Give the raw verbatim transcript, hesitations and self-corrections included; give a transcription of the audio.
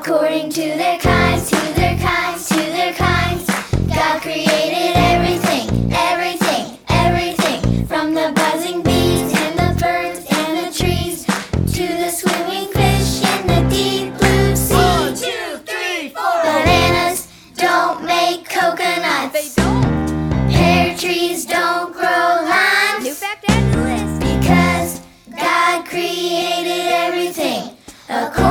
According to their kinds, to their kinds, to their kinds. God created everything, everything, everything. From the buzzing bees and the birds and the trees to the swimming fish in the deep blue sea. One, two, three, four. Bananas don't make coconuts. They don't. Pear trees don't grow limes. New fact added to the list. Because God created everything. According